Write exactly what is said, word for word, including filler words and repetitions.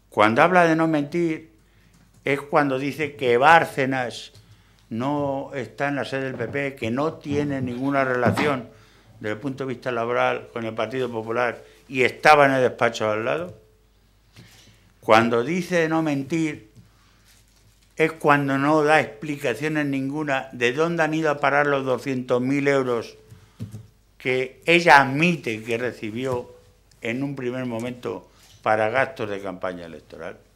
Cuando habla de no mentir, es cuando dice que Bárcenas no está en la sede del P P, que no tiene ninguna relación desde el punto de vista laboral con el Partido Popular y estaba en el despacho al lado. Cuando dice de no mentir, es cuando no da explicaciones ninguna de dónde han ido a parar los doscientos mil euros que ella admite que recibió en un primer momento para gastos de campaña electoral.